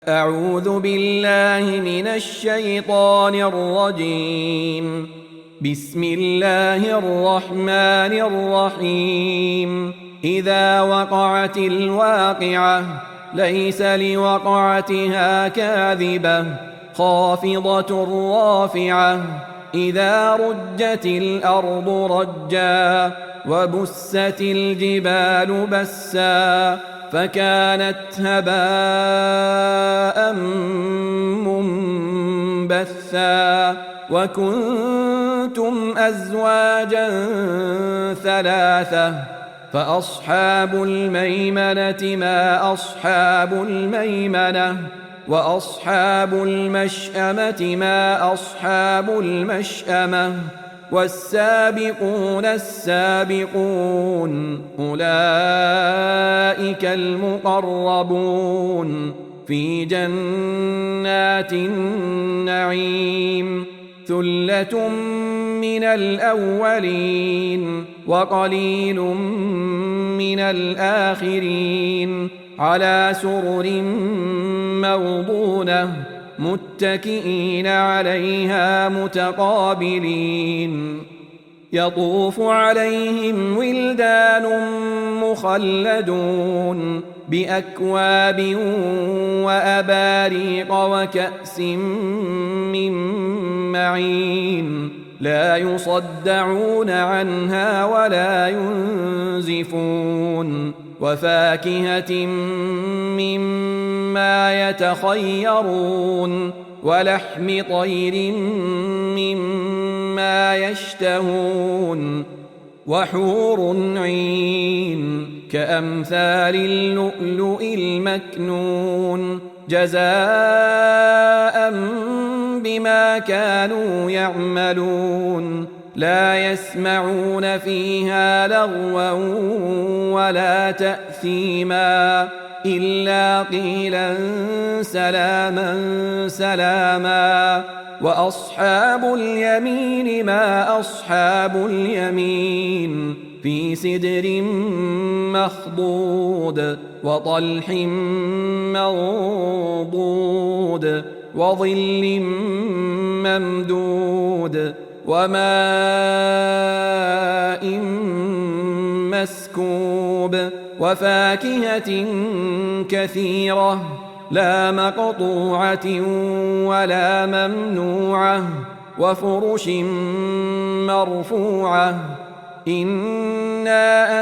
أعوذ بالله من الشيطان الرجيم. بسم الله الرحمن الرحيم. إذا وقعت الواقعة ليس لوقعتها كاذبة خافضة رافعة. إذا رجت الأرض رجا وبست الجبال بسا فكانت هباء منبثا وكنتم أزواجا ثلاثة فأصحاب الميمنة ما أصحاب الميمنة وأصحاب المشأمة ما أصحاب المشأمة والسابقون السابقون أولئك المقربون في جنات النعيم. ثلة من الأولين وقليل من الآخرين على سرر موضونة متكئين عليها متقابلين. يطوف عليهم ولدان مخلدون بأكواب وأباريق وكأس من معين لا يصدعون عنها ولا ينزفون. وفاكهة مما يتخيرون ولحم طير مما يشتهون وحور عين كأمثال اللؤلؤ المكنون جزاء بما كانوا يعملون. لا يسمعون فيها لغوا ولا تأثيما إلا قيلا سلاما سلاما. وأصحاب اليمين ما أصحاب اليمين في سدر مخضود وطلح منضود وظل ممدود وماء مسكوب وفاكهة كثيرة لا مقطوعة ولا ممنوعة وفرش مرفوعة. إنا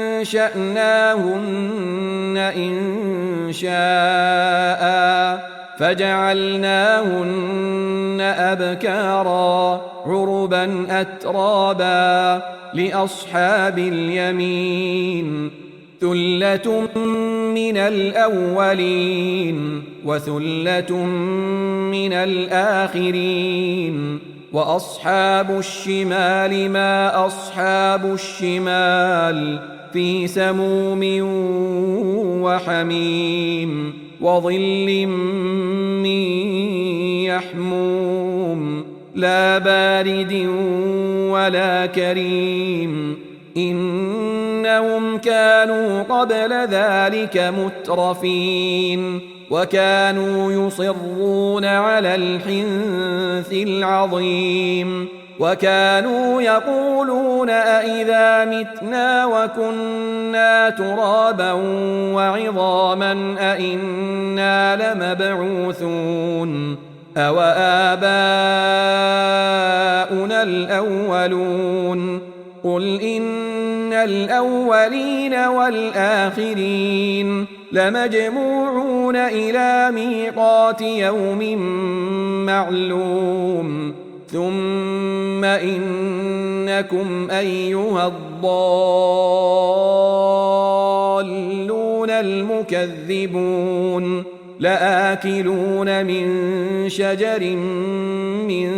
أنشأناهن إنشاء فجعلناهن أبكارا عربا أترابا لأصحاب اليمين. ثلة من الأولين وثلة من الآخرين. وأصحاب الشمال ما أصحاب الشمال في سموم وحميم وظل من يحموم لا بارد ولا كريم. إنهم كانوا قبل ذلك مترفين وكانوا يصرون على الحنث العظيم وكانوا يقولون أئذا متنا وكنا ترابا وعظاما أئنا لمبعوثون أو آباؤنا الأولون. قل إن الأولين والآخرين لمجموعون إلى ميقات يوم معلوم. ثم إنكم أيها الضالون المكذبون لآكلون من شجر من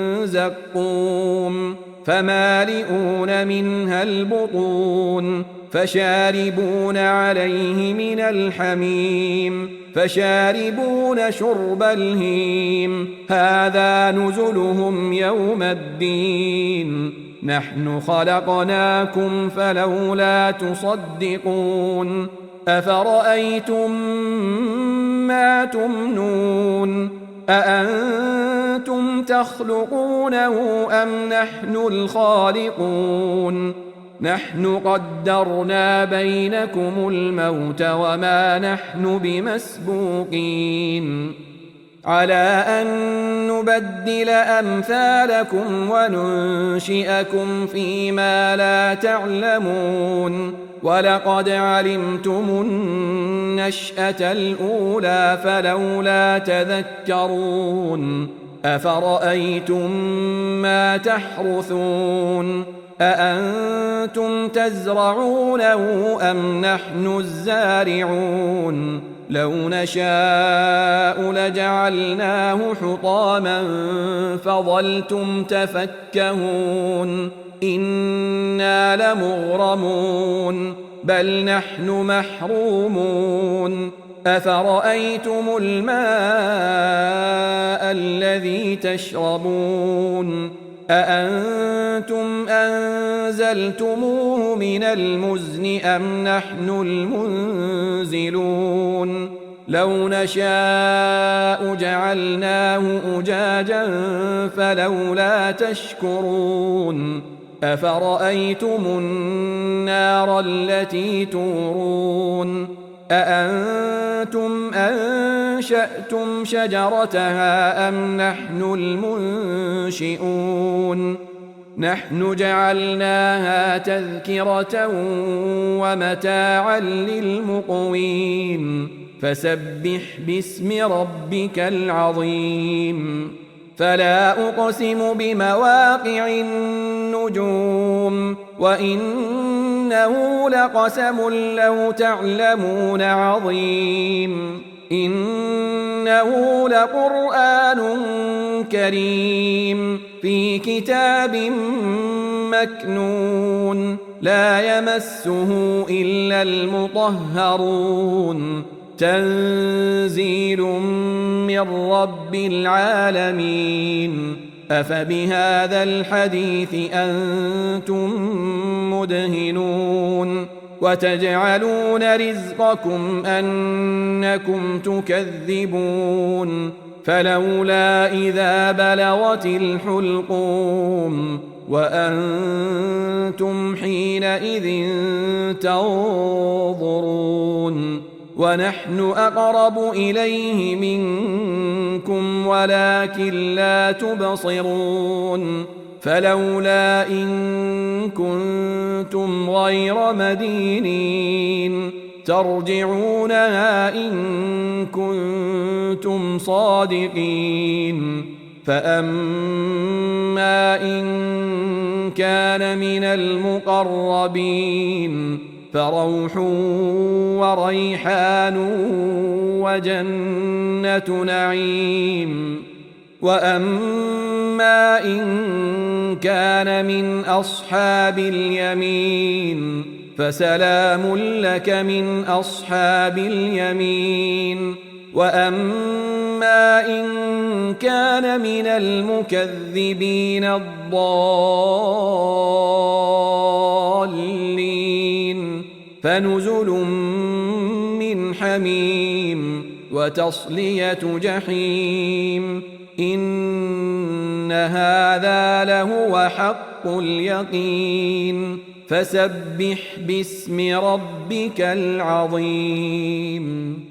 زقوم فمالئون منها البطون فشاربون عليه من الحميم فشاربون شرب الهيم. هذا نزلهم يوم الدين نحن خلقناكم فلولا تصدقون أفرأيتم ما تمنون أأنتم تخلقونه أم نحن الخالقون نحن قدرنا بينكم الموت وما نحن بمسبوقين على أن نبدل أمثالكم وننشئكم فيما لا تعلمون ولقد علمتم النشأة الأولى فلولا تذكرون أفرأيتم ما تحرثون أأنتم تزرعونه أم نحن الزارعون لو نشاء لجعلناه حطاما فظلتم تفكهون إنا لمغرمون بل نحن محرومون أفرأيتم الماء الذي تشربون أأنتم أنزلتموه من المزن أم نحن المنزلون لو نشاء جعلناه أجاجا فلولا تشكرون أفرأيتم النار التي تورون أأنتم أنشأتم شجرتها أم نحن المنشئون نحن جعلناها تذكرة ومتاعا للمقوين فسبح باسم ربك العظيم فلا أقسم بمواقع النجوم وإنه لقسم لو تعلمون عظيم إنه لقرآن كريم في كتاب مكنون لا يمسه إلا المطهرون تنزيل من رب العالمين أفبهذا الحديث أنتم مدهنون وتجعلون رزقكم أنكم تكذبون فلولا إذا بلغت الحلقوم وأنتم حينئذ تنظرون ونحن أقرب إليه منكم ولكن لا تبصرون فلولا إن كنتم غير مدينين ترجعونها إن كنتم صادقين فأما إن كان من المقربين فروح وريحان وجنة نعيم وأما إن كان من أصحاب اليمين فسلام لك من أصحاب اليمين وأما إن كان من المكذبين الضالين فنزل من حميم وتصلية جحيم إن هذا لهو حق اليقين فسبح باسم ربك العظيم